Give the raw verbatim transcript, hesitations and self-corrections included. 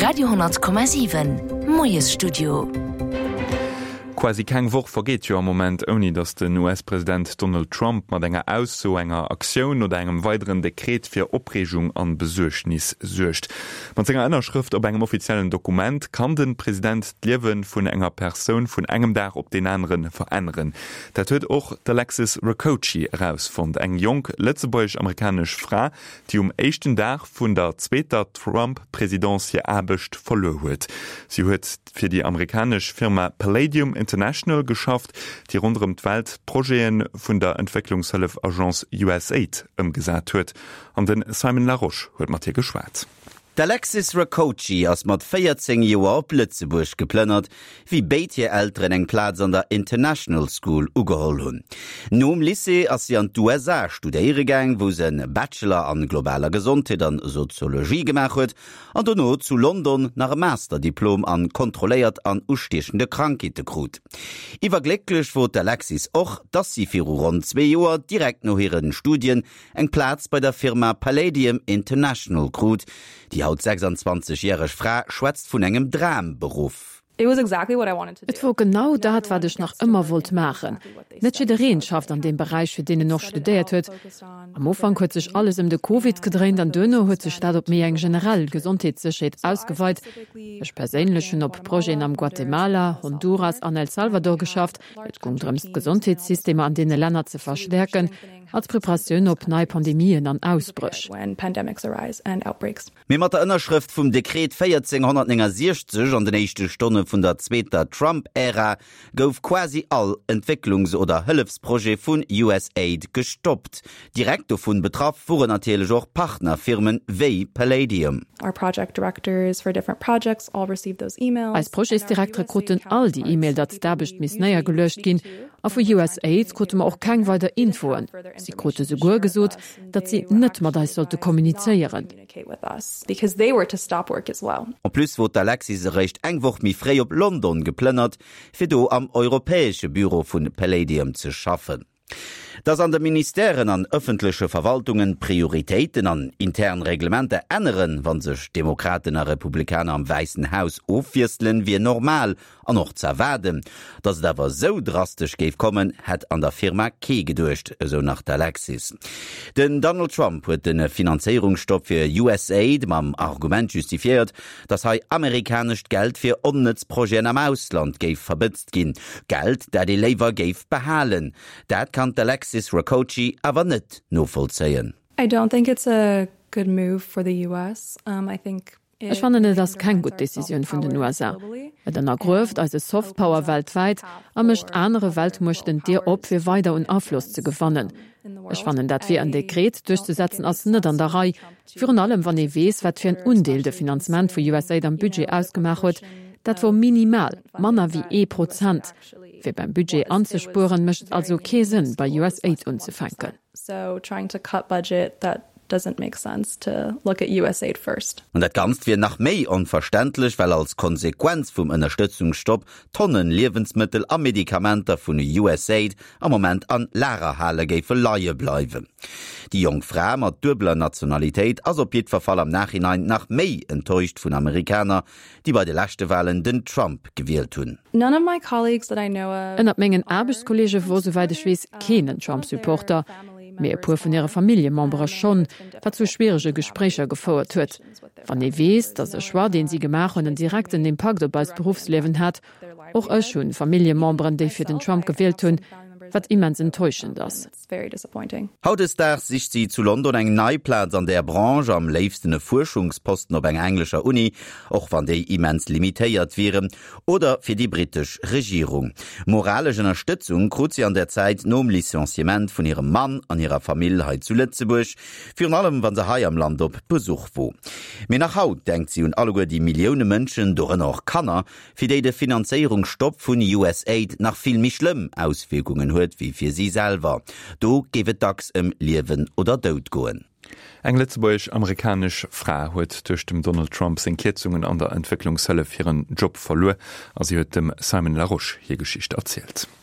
Radio hundert Komma sieben Moes Studio. Quasi kein Woch vergeht jo am Moment oni, dass den U S-Präsident Donald Trump mat enger aus so enger Aktion oder engem weiteren Dekret fir Opregung an Besuchnis sucht. Man enger einer Schrift op engem offiziellen Dokument kann den Präsident d'Liewen vun enger Person vun engem Dach op den anderen verändern. Dat huet och der Alexis Rakoczy herausfund, eng jung letzebäisch-amerikasch Frau, die um echten Dach vun der zweiter Trump-Präsidentie abecht verlo huet. Sie huet fir die amerikasch Firma Palladium International geschafft, die rund um die Welt Projekten von der Entwicklungshilfe Agence U S A I D umgesetzt hat. Und den Simon Laroche hat mit hier geschwätzt. Der Alexis Rakoczy ass mat vierzehn Joer op Lützeburg geplënnert, wie beit hier Eltern eng Platz an der International School ugeholl hunn. Nom Lycée ass sie an d'U S A studéiere gang, wo se en Bachelor an globaler Gesundheit an Soziologie gemacht huet, an donno zu London nach einem Masterdiplom an kontrolléiert an ustechende Krankheite krut. Iwer glücklich wot Alexis och, dat sie fir rund zwei Joer direkt no ihren Studien eng Platz bei der Firma Palladium International krut, die haut sechsundzwanzigjährige Frau schwätzt vun engem Dramberuf. It was exactly what I wanted to do. Et war genau dat, wat ich noch immer wollt machen. Net jedereen schafft an dem Bereich, für den er noch studiert huet. Am Anfang huet sich alles um de Covid gedreht, an dönne huet sich dat op mir eng generell Gesundheitssicherheit ausgeweitet. Ich persönlich hun op Projekten am Guatemala, Honduras, an El Salvador geschafft, et ging drums Gesundheitssysteme an denen Länder zu verstärken, als Präparation op neue Pandemien an Ausbrüch. Mir mat der Innerschrift vum Dekret vierzehnhundertsechzig an den nächste Stunde vun der zweiter Trump-Ära gouf quasi all Entwicklungs- oder Hilfsprojekt vun U S A I D gestoppt. Direkt vun betraff fuhren natürlich auch Partnerfirmen wie Palladium. Our project directors for different projects all received those emails. Als Projektdirektor kruten all die E-Mail, dat derbecht mis näher gelöscht gin, a vu U S A I D krute man auch kein weiter Infoen. Sie krute sogur gesot, dat sie net mat da sollte kommunizieren. Und plus wot Alexis recht engwoch mi frei op London geplënnert, fir do am Europäesche Büro vun Palladium zu schaffen. Dass an den Ministerien an öffentliche Verwaltungen Prioritäten an internen Reglemente ändern, wann sich Demokraten und Republikaner am Weißen Haus aufwürsteln, wie normal an noch zu erwarten. Dass es aber so drastisch geht kommen, hat an der Firma Key gedurcht, so nach der Alexis. Denn Donald Trump hat den Finanzierungsstopp für U S A I D mit dem Argument justifiziert, dass er amerikanisch Geld für Unnützprojekte am Ausland gave verbitzt gehen. Geld, das die Lever gave behalten. Das kann der Alexis Rakoczy aber nicht nachvollziehen. I don't think it's a good move for the U S. Um, I think Ich fand das keine gute Decision von den U S A. Et dann ergreift als Softpower weltweit, a mischt andere Weltmächten dir op für weiter und Einfluss zu gewinnen. Ich fand dat wie ein Dekret durchzusetzen als nicht an der Reihe. Für allem, wann ihr weiss, was für ein Undeel de Finanzment für U S A I D am Budget ausgemacht hat, dat war minimal, manner wie e Prozent. Für beim Budget anzusporen, mischt also keinen Sinn, bei U S A I D anzufangen. So trying to cut budget that doesn't make sense to look at U S A I D first. Und das Ganze wird nach méi unverständlich, weil als Konsequenz vom Unterstützungsstopp Tonnen Lebensmittel und Medikamente von der U S A I D am Moment an Lehrerhalle verleihen bleiben. Die junge Frau mit doubler Nationalität, also auf jeden Fall am Nachhinein nach méi enttäuscht von Amerikanern, die bei den letzten Wahlen den Trump gewählt haben. None of my colleagues that I know of. Und ab mengen Arbeitskollegen, wo soweit ich weiß, keinen Trump-Supporter. Mehr pur von ihrer Familienmember schon, was zu schwierige Gespräche gefordert wird. Wenn ihr wisst, dass der Schwar, den sie gemacht und einen direkten Impact auf das Berufsleben hat, auch euch schon Familienmember, die für den Trump gewählt haben, was immens enttäuschend ist. Haut es Tag sich sie zu London eng Neuplatz an der Branche am liebsten Forschungsposten auf eng englischer Uni, auch wenn die immens limitiert wären, oder für die britische Regierung. Moralische Unterstützung krut sie an der Zeit nur um Licenciement von ihrem Mann an ihrer Familie zu Lützeburg, für allem, wenn sie hier am Land auf Besuch wo. Mir nach Haut denkt sie und alle die Millionen Menschen, doch noch Kanner, für die der Finanzierungsstopp von U S A I D nach viel mehr schlimm Auswirkungen hat wie für sie selber. Do gewet dacks em Liewen oder Tod goen. Eng letzebäisch-amerikasch Frau huet durch dem Donald Trump sine Kürzungen an der Entwicklungshilfe für ihren Job verloren, als sie huet dem Simon Laroche hier Geschichte erzählt.